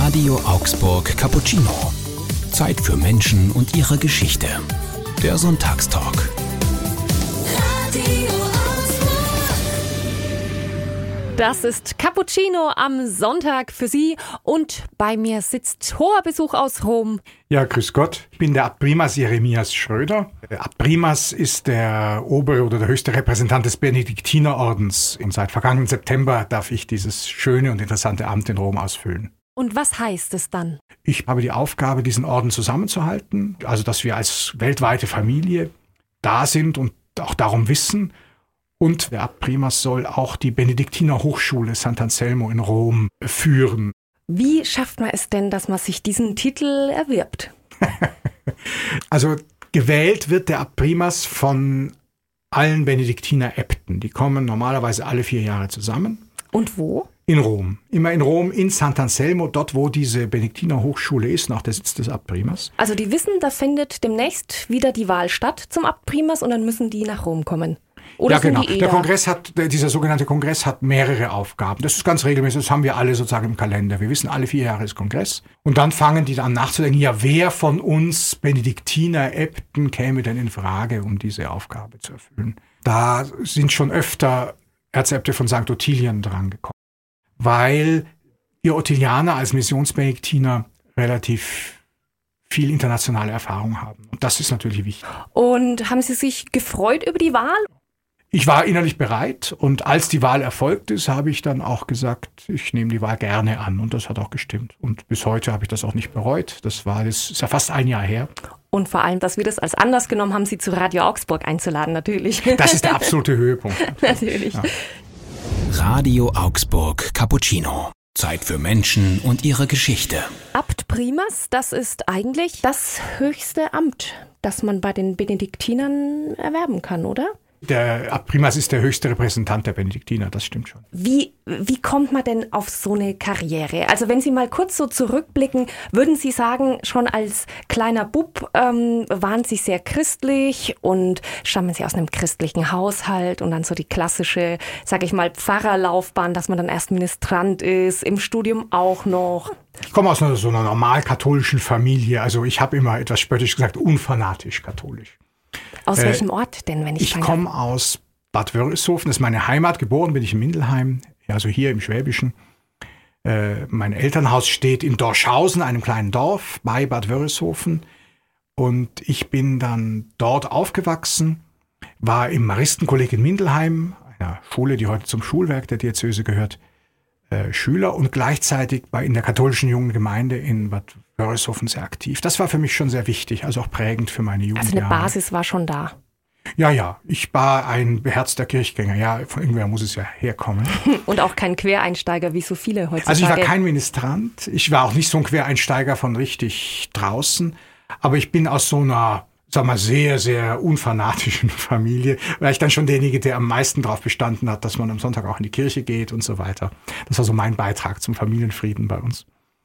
Radio Augsburg Cappuccino. Zeit für Menschen und ihre Geschichte. Der Sonntagstalk. Radio Augsburg. Das ist Cappuccino am Sonntag für Sie und bei mir sitzt hoher Besuch aus Rom. Ja, grüß Gott. Ich bin der Abt Primas Jeremias Schröder. Der Abt Primas ist der obere oder der höchste Repräsentant des Benediktinerordens. Und seit vergangenen September darf ich dieses schöne und interessante Amt in Rom ausfüllen. Und was heißt es dann? Ich habe die Aufgabe, diesen Orden zusammenzuhalten, also dass wir als weltweite Familie da sind und auch darum wissen. Und der Abt Primas soll auch die Benediktiner Hochschule Sant'Anselmo in Rom führen. Wie schafft man es denn, dass man sich diesen Titel erwirbt? Also gewählt wird der Abt Primas von allen Benediktiner Äbten. Die kommen normalerweise alle 4 Jahre zusammen. Und wo? In Rom. Immer in Rom, in Sant'Anselmo, dort wo diese Benediktiner Hochschule ist, nach der Sitz des Abt Primas. Also die wissen, da findet demnächst wieder die Wahl statt zum Abt Primas und dann müssen die nach Rom kommen. Oder Ja, genau. Sind die Der Kongress dieser sogenannte Kongress hat mehrere Aufgaben. Das ist ganz regelmäßig, das haben wir alle sozusagen im Kalender. Wir wissen, alle 4 Jahre ist Kongress. Und dann fangen die an nachzudenken, ja, wer von uns Benediktiner Äbten käme denn in Frage, um diese Aufgabe zu erfüllen. Da sind schon öfter Erzäbte von St. Ottilien dran gekommen, weil wir Ottilianer als Missionsbenediktiner relativ viel internationale Erfahrung haben. Und das ist natürlich wichtig. Und haben Sie sich gefreut über die Wahl? Ich war innerlich bereit und als die Wahl erfolgt ist, habe ich dann auch gesagt, ich nehme die Wahl gerne an und das hat auch gestimmt. Und bis heute habe ich das auch nicht bereut. Das ist ja fast 1 Jahr her. Und vor allem, dass wir das als Anlass genommen haben, Sie zu Radio Augsburg einzuladen, natürlich. Das ist der absolute Höhepunkt. Natürlich. Ja. Radio Augsburg Cappuccino. Zeit für Menschen und ihre Geschichte. Abt Primas, das ist eigentlich das höchste Amt, das man bei den Benediktinern erwerben kann, oder? Der Abt Primas ist der höchste Repräsentant der Benediktiner, das stimmt schon. Wie kommt man denn auf so eine Karriere? Also wenn Sie mal kurz so zurückblicken, würden Sie sagen, schon als kleiner Bub waren Sie sehr christlich und stammen Sie aus einem christlichen Haushalt und dann so die klassische, sage ich mal, Pfarrerlaufbahn, dass man dann erst Ministrant ist, im Studium auch noch. Ich komme aus so einer normal katholischen Familie, also ich habe immer etwas spöttisch gesagt, unfanatisch katholisch. Aus welchem Ort denn, wenn ich Ich komme aus Bad Wörishofen, das ist meine Heimat. Geboren bin ich in Mindelheim, also hier im Schwäbischen. Mein Elternhaus steht in Dorschhausen, einem kleinen Dorf bei Bad Wörishofen. Und ich bin dann dort aufgewachsen, war im Maristenkolleg in Mindelheim, einer Schule, die heute zum Schulwerk der Diözese gehört, Schüler und gleichzeitig war in der katholischen jungen Gemeinde in Bad Wörishofen sehr aktiv. Das war für mich schon sehr wichtig, also auch prägend für meine Jugendjahre. Also eine Basis war schon da. Ja, ich war ein beherzter Kirchgänger. Ja, von irgendwer muss es ja herkommen. Und auch kein Quereinsteiger, wie so viele heutzutage. Also ich war kein Ministrant. Ich war auch nicht so ein Quereinsteiger von richtig draußen. Aber ich bin aus so einer, sag mal, sehr, sehr unfanatischen Familie. Weil ich dann schon derjenige, der am meisten darauf bestanden hat, dass man am Sonntag auch in die Kirche geht und so weiter. Das war so mein Beitrag zum Familienfrieden bei uns.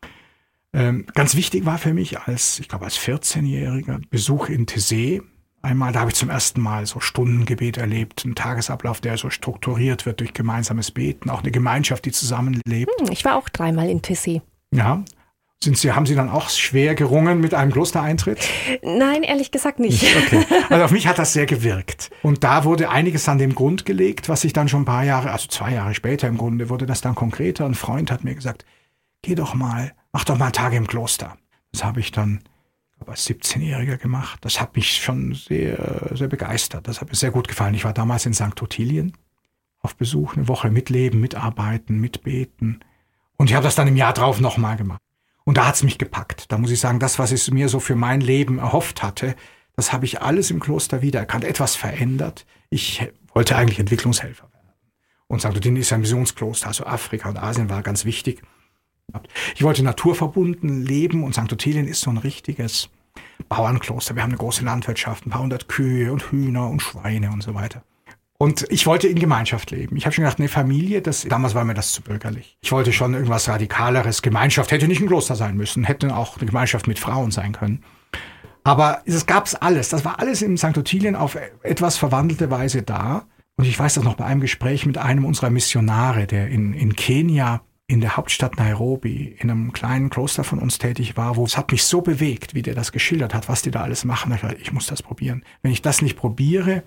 Ganz wichtig war für mich als 14-Jähriger Besuch in Tessé. Einmal, da habe ich zum ersten Mal so Stundengebet erlebt, einen Tagesablauf, der so strukturiert wird durch gemeinsames Beten, auch eine Gemeinschaft, die zusammenlebt. Ich war auch 3-mal in Tessé. Ja. Haben Sie dann auch schwer gerungen mit einem Klostereintritt? Nein, ehrlich gesagt nicht. Okay. Also auf mich hat das sehr gewirkt. Und da wurde einiges an dem Grund gelegt, was sich dann schon ein paar Jahre, also 2 Jahre später im Grunde, wurde das dann konkreter. Ein Freund hat mir gesagt, mach doch mal Tage im Kloster. Das habe ich dann als 17-Jähriger gemacht. Das hat mich schon sehr, sehr begeistert. Das hat mir sehr gut gefallen. Ich war damals in St. Ottilien auf Besuch, eine Woche mitleben, mitarbeiten, mitbeten. Und ich habe das dann im Jahr drauf nochmal gemacht. Und da hat's mich gepackt. Da muss ich sagen, das, was ich mir so für mein Leben erhofft hatte, das habe ich alles im Kloster wiedererkannt, etwas verändert. Ich wollte eigentlich Entwicklungshelfer werden. Und St. Ottilien ist ein Missionskloster, also Afrika und Asien war ganz wichtig. Ich wollte naturverbunden leben und St. Ottilien ist so ein richtiges Bauernkloster. Wir haben eine große Landwirtschaft, ein paar 100 Kühe und Hühner und Schweine und so weiter. Und ich wollte in Gemeinschaft leben. Ich habe schon gedacht, eine Familie, damals war mir das zu bürgerlich. Ich wollte schon irgendwas Radikaleres. Gemeinschaft hätte nicht ein Kloster sein müssen, hätte auch eine Gemeinschaft mit Frauen sein können. Aber es gab's alles. Das war alles in St. Ottilien auf etwas verwandelte Weise da. Und ich weiß das noch bei einem Gespräch mit einem unserer Missionare, der in Kenia in der Hauptstadt Nairobi in einem kleinen Kloster von uns tätig war, es hat mich so bewegt, wie der das geschildert hat, was die da alles machen. Da habe ich gedacht, ich muss das probieren. Wenn ich das nicht probiere,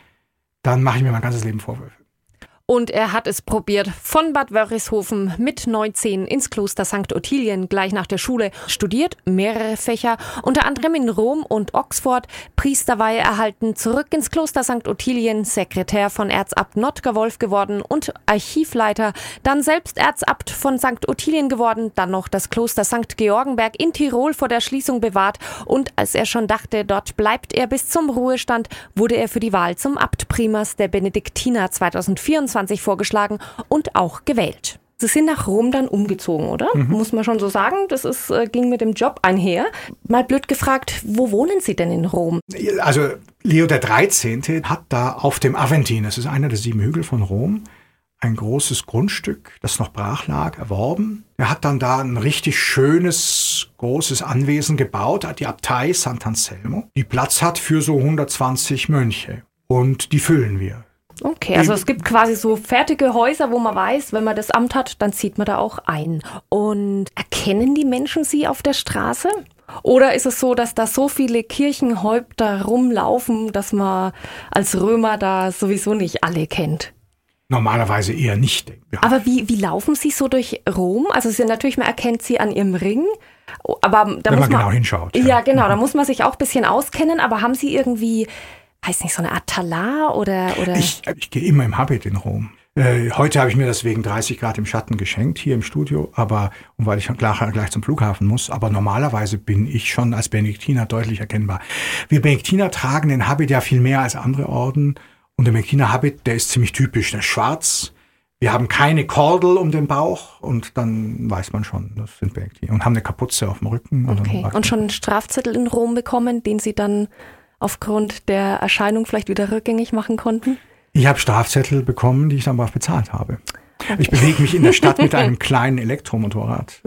dann mache ich mir mein ganzes Leben Vorwürfe. Und er hat es probiert. Von Bad Wörishofen mit 19 ins Kloster St. Ottilien, gleich nach der Schule. Studiert mehrere Fächer, unter anderem in Rom und Oxford. Priesterweihe erhalten, zurück ins Kloster St. Ottilien, Sekretär von Erzabt Notker Wolf geworden und Archivleiter. Dann selbst Erzabt von St. Ottilien geworden, dann noch das Kloster St. Georgenberg in Tirol vor der Schließung bewahrt. Und als er schon dachte, dort bleibt er bis zum Ruhestand, wurde er für die Wahl zum Abtprimas der Benediktiner 2024 vorgeschlagen und auch gewählt. Sie sind nach Rom dann umgezogen, oder? Muss man schon so sagen. Das ging mit dem Job einher. Mal blöd gefragt, wo wohnen Sie denn in Rom? Also Leo der 13. hat da auf dem Aventin, das ist einer der 7 Hügel von Rom, ein großes Grundstück, das noch brach lag, erworben. Er hat dann da ein richtig schönes, großes Anwesen gebaut, die Abtei Sant'Anselmo, die Platz hat für so 120 Mönche. Und die füllen wir. Okay, also es gibt quasi so fertige Häuser, wo man weiß, wenn man das Amt hat, dann zieht man da auch ein. Und erkennen die Menschen Sie auf der Straße? Oder ist es so, dass da so viele Kirchenhäupter rumlaufen, dass man als Römer da sowieso nicht alle kennt? Normalerweise eher nicht. Ja. Aber wie laufen Sie so durch Rom? Also natürlich, man erkennt Sie an Ihrem Ring. Aber da wenn muss man genau hinschaut. Ja, genau, da muss man sich auch ein bisschen auskennen. Aber haben Sie irgendwie, weiß nicht, so eine Art Talar oder? Ich gehe immer im Habit in Rom. Heute habe ich mir das wegen 30 Grad im Schatten geschenkt, hier im Studio, und weil ich gleich zum Flughafen muss. Aber normalerweise bin ich schon als Benediktiner deutlich erkennbar. Wir Benediktiner tragen den Habit ja viel mehr als andere Orden. Und der Benediktiner Habit, der ist ziemlich typisch. Der ist schwarz. Wir haben keine Kordel um den Bauch und dann weiß man schon, das sind Benediktiner. Und haben eine Kapuze auf dem Rücken. Okay. Und schon einen Strafzettel in Rom bekommen, den Sie dann aufgrund der Erscheinung vielleicht wieder rückgängig machen konnten? Ich habe Strafzettel bekommen, die ich dann aber bezahlt habe. Okay. Ich bewege mich in der Stadt mit einem kleinen Elektromotorrad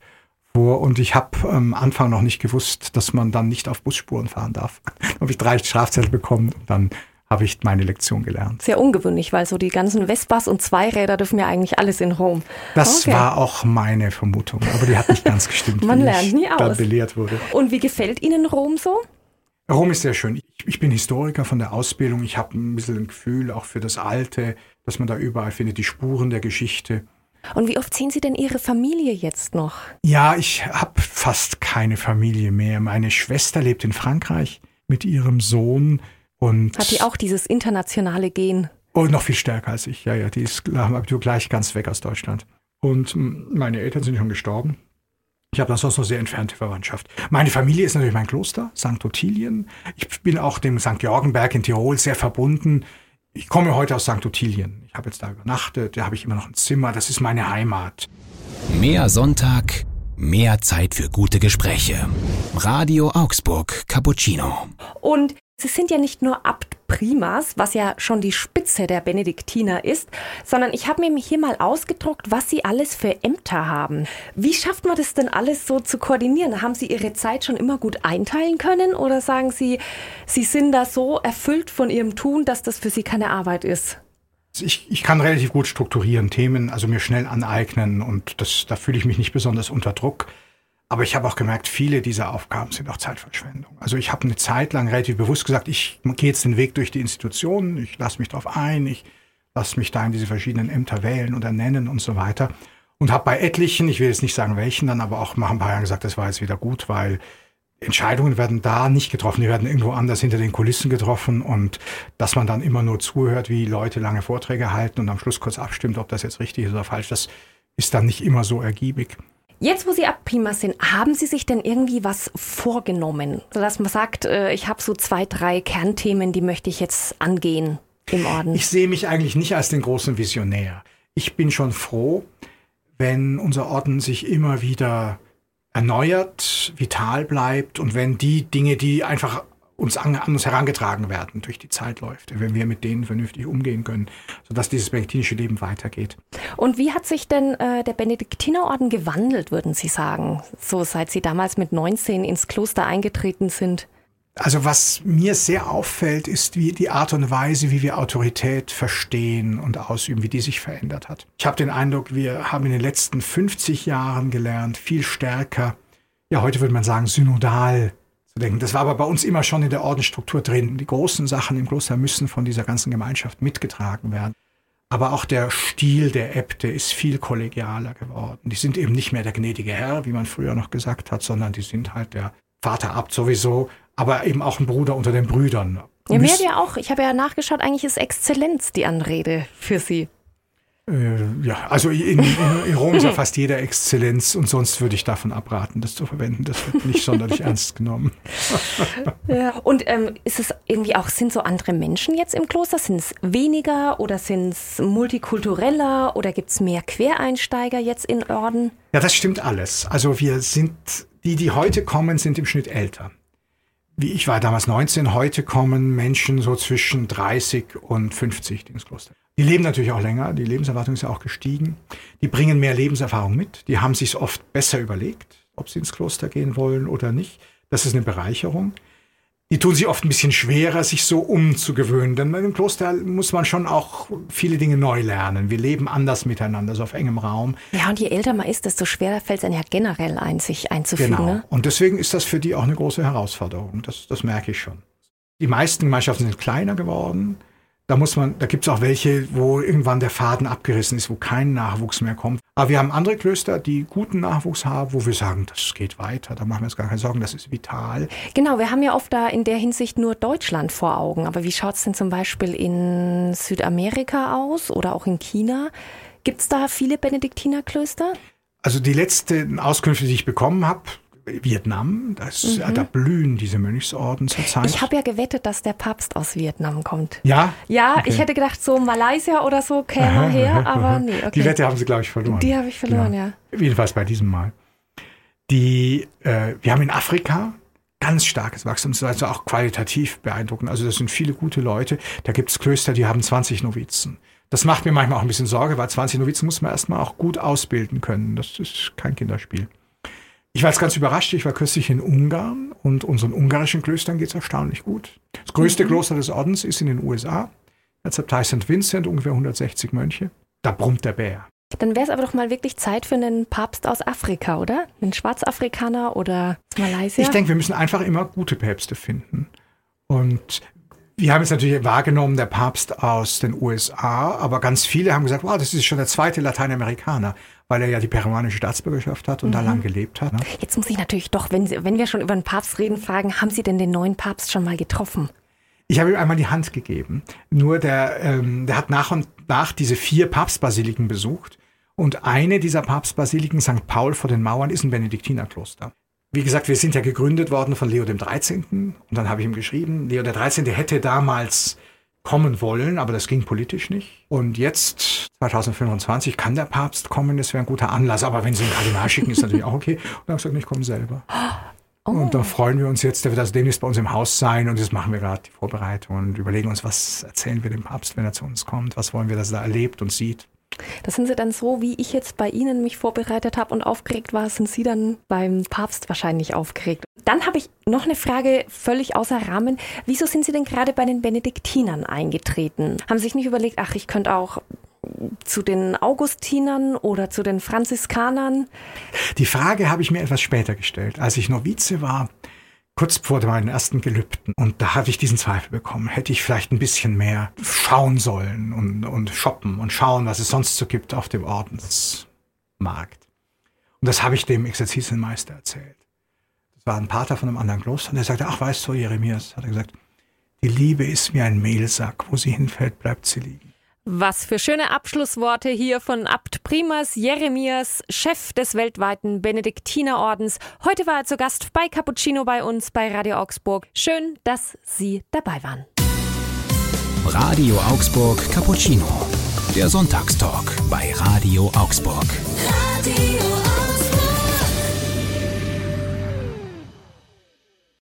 vor und ich habe am Anfang noch nicht gewusst, dass man dann nicht auf Busspuren fahren darf. Dann habe ich 3 Strafzettel bekommen und dann habe ich meine Lektion gelernt. Sehr ungewöhnlich, weil so die ganzen Vespas und Zweiräder dürfen ja eigentlich alles in Rom. Das war auch meine Vermutung, aber die hat nicht ganz gestimmt, Man lernt nie aus. Dann belehrt wurde. Und wie gefällt Ihnen Rom so? Rom ist sehr schön. Ich bin Historiker von der Ausbildung. Ich habe ein bisschen ein Gefühl auch für das Alte, dass man da überall findet, die Spuren der Geschichte. Und wie oft sehen Sie denn Ihre Familie jetzt noch? Ja, ich habe fast keine Familie mehr. Meine Schwester lebt in Frankreich mit ihrem Sohn. Und hat die auch dieses internationale Gen? Oh, noch viel stärker als ich. Ja, die ist gleich ganz weg aus Deutschland. Und meine Eltern sind schon gestorben. Ich habe dann sonst noch sehr entfernte Verwandtschaft. Meine Familie ist natürlich mein Kloster, St. Ottilien. Ich bin auch dem St. Georgenberg in Tirol sehr verbunden. Ich komme heute aus St. Ottilien. Ich habe jetzt da übernachtet, da habe ich immer noch ein Zimmer. Das ist meine Heimat. Mehr Sonntag, mehr Zeit für gute Gespräche. Radio Augsburg Cappuccino. Und Sie sind ja nicht nur Abt Primas, was ja schon die Spitze der Benediktiner ist, sondern ich habe mir hier mal ausgedruckt, was Sie alles für Ämter haben. Wie schafft man das denn alles so zu koordinieren? Haben Sie Ihre Zeit schon immer gut einteilen können oder sagen Sie, Sie sind da so erfüllt von Ihrem Tun, dass das für Sie keine Arbeit ist? Ich kann relativ gut strukturieren, Themen, also mir schnell aneignen und da fühle ich mich nicht besonders unter Druck. Aber ich habe auch gemerkt, viele dieser Aufgaben sind auch Zeitverschwendung. Also ich habe eine Zeit lang relativ bewusst gesagt, ich gehe jetzt den Weg durch die Institutionen, ich lasse mich darauf ein, ich lasse mich da in diese verschiedenen Ämter wählen und ernennen und so weiter. Und habe bei etlichen, ich will jetzt nicht sagen welchen, dann aber auch nach ein paar Jahren gesagt, das war jetzt wieder gut, weil Entscheidungen werden da nicht getroffen, die werden irgendwo anders hinter den Kulissen getroffen und dass man dann immer nur zuhört, wie Leute lange Vorträge halten und am Schluss kurz abstimmt, ob das jetzt richtig ist oder falsch, das ist dann nicht immer so ergiebig. Jetzt, wo Sie Abprimas sind, haben Sie sich denn irgendwie was vorgenommen? Sodass man sagt, ich habe so 2, 3 Kernthemen, die möchte ich jetzt angehen im Orden. Ich sehe mich eigentlich nicht als den großen Visionär. Ich bin schon froh, wenn unser Orden sich immer wieder erneuert, vital bleibt und wenn die Dinge, die einfach an uns herangetragen werden, durch die Zeit läuft, wenn wir mit denen vernünftig umgehen können, sodass dieses benediktinische Leben weitergeht. Und wie hat sich denn der Benediktinerorden gewandelt, würden Sie sagen, so seit Sie damals mit 19 ins Kloster eingetreten sind? Also was mir sehr auffällt, ist wie die Art und Weise, wie wir Autorität verstehen und ausüben, wie die sich verändert hat. Ich habe den Eindruck, wir haben in den letzten 50 Jahren gelernt, viel stärker, ja heute würde man sagen, synodal zu denken. Das war aber bei uns immer schon in der Ordensstruktur drin. Die großen Sachen im Kloster müssen von dieser ganzen Gemeinschaft mitgetragen werden. Aber auch der Stil der Äbte ist viel kollegialer geworden. Die sind eben nicht mehr der gnädige Herr, wie man früher noch gesagt hat, sondern die sind halt der Vaterabt sowieso, aber eben auch ein Bruder unter den Brüdern. Ja, mir ja auch. Ich habe ja nachgeschaut, eigentlich ist Exzellenz die Anrede für Sie. Ja, also in Rom ist ja fast jeder Exzellenz und sonst würde ich davon abraten, das zu verwenden. Das wird nicht sonderlich ernst genommen. Ja. Und ist es irgendwie auch, sind so andere Menschen jetzt im Kloster? Sind es weniger oder sind es multikultureller oder gibt es mehr Quereinsteiger jetzt in Orden? Ja, das stimmt alles. Also wir sind, die heute kommen, sind im Schnitt älter. Wie ich war damals 19, heute kommen Menschen so zwischen 30 und 50 ins Kloster. Die leben natürlich auch länger, die Lebenserwartung ist ja auch gestiegen. Die bringen mehr Lebenserfahrung mit, die haben sich oft besser überlegt, ob sie ins Kloster gehen wollen oder nicht. Das ist eine Bereicherung. Die tun sich oft ein bisschen schwerer, sich so umzugewöhnen, denn im Kloster muss man schon auch viele Dinge neu lernen. Wir leben anders miteinander, so auf engem Raum. Ja, und je älter man ist, desto schwerer fällt es einem ja generell ein, sich einzufügen. Genau, ne? Und deswegen ist das für die auch eine große Herausforderung, das merke ich schon. Die meisten Gemeinschaften sind kleiner geworden. Da gibt es auch welche, wo irgendwann der Faden abgerissen ist, wo kein Nachwuchs mehr kommt. Aber wir haben andere Klöster, die guten Nachwuchs haben, wo wir sagen, das geht weiter, da machen wir uns gar keine Sorgen, das ist vital. Genau, wir haben ja oft da in der Hinsicht nur Deutschland vor Augen. Aber wie schaut es denn zum Beispiel in Südamerika aus oder auch in China? Gibt es da viele Benediktinerklöster? Also die letzten Auskünfte, die ich bekommen habe, Vietnam, da blühen diese Mönchsorden zurzeit. Ich habe ja gewettet, dass der Papst aus Vietnam kommt. Ja? Ja, Okay. Ich hätte gedacht, so Malaysia oder so käme her, aber nee. Okay. Die Wette haben sie, glaube ich, verloren. Die habe ich verloren, ja. Jedenfalls bei diesem Mal. Wir haben in Afrika ganz starkes Wachstum, das ist also auch qualitativ beeindruckend. Also das sind viele gute Leute. Da gibt es Klöster, die haben 20 Novizen. Das macht mir manchmal auch ein bisschen Sorge, weil 20 Novizen muss man erstmal auch gut ausbilden können. Das ist kein Kinderspiel. Ich war jetzt ganz überrascht, ich war kürzlich in Ungarn und unseren ungarischen Klöstern geht es erstaunlich gut. Das größte Kloster des Ordens ist in den USA, als Abtei St. Vincent, ungefähr 160 Mönche. Da brummt der Bär. Dann wäre es aber doch mal wirklich Zeit für einen Papst aus Afrika, oder? Einen Schwarzafrikaner oder Malaysia? Ich denke, wir müssen einfach immer gute Päpste finden. Und wir haben jetzt natürlich wahrgenommen, der Papst aus den USA, aber ganz viele haben gesagt, wow, das ist schon der zweite Lateinamerikaner, weil er ja die peruanische Staatsbürgerschaft hat und da lang gelebt hat. Ne? Jetzt muss ich natürlich doch, wenn wir schon über einen Papst reden, fragen, haben Sie denn den neuen Papst schon mal getroffen? Ich habe ihm einmal die Hand gegeben. Nur der hat nach und nach diese 4 Papstbasiliken besucht. Und eine dieser Papstbasiliken, St. Paul vor den Mauern, ist ein Benediktinerkloster. Wie gesagt, wir sind ja gegründet worden von Leo XIII. Und dann habe ich ihm geschrieben, Leo XIII. Hätte damals kommen wollen, aber das ging politisch nicht. Und jetzt, 2025, kann der Papst kommen, das wäre ein guter Anlass. Aber wenn Sie einen Kardinal schicken, ist natürlich auch okay. Und dann habe ich gesagt, ich komme selber. Oh. Und da freuen wir uns jetzt, der wird also demnächst bei uns im Haus sein. Und jetzt machen wir gerade die Vorbereitung und überlegen uns, was erzählen wir dem Papst, wenn er zu uns kommt. Was wollen wir, dass er erlebt und sieht. Das sind Sie dann so, wie ich jetzt bei Ihnen mich vorbereitet habe und aufgeregt war, sind Sie dann beim Papst wahrscheinlich aufgeregt. Dann habe ich noch eine Frage völlig außer Rahmen. Wieso sind Sie denn gerade bei den Benediktinern eingetreten? Haben Sie sich nicht überlegt, ach, ich könnte auch zu den Augustinern oder zu den Franziskanern? Die Frage habe ich mir etwas später gestellt. Als ich Novize war, kurz vor meinen ersten Gelübden. Und da hatte ich diesen Zweifel bekommen. Hätte ich vielleicht ein bisschen mehr schauen sollen und shoppen und schauen, was es sonst so gibt auf dem Ordensmarkt. Und das habe ich dem Exerzitienmeister erzählt. Das war ein Pater von einem anderen Kloster. Und der sagte, ach, weißt du, Jeremias, hat er gesagt, die Liebe ist wie ein Mehlsack. Wo sie hinfällt, bleibt sie liegen. Was für schöne Abschlussworte hier von Abt Primas Jeremias, Chef des weltweiten Benediktinerordens. Heute war er zu Gast bei Cappuccino bei uns bei Radio Augsburg. Schön, dass Sie dabei waren. Radio Augsburg Cappuccino. Der Sonntagstalk bei Radio Augsburg. Radio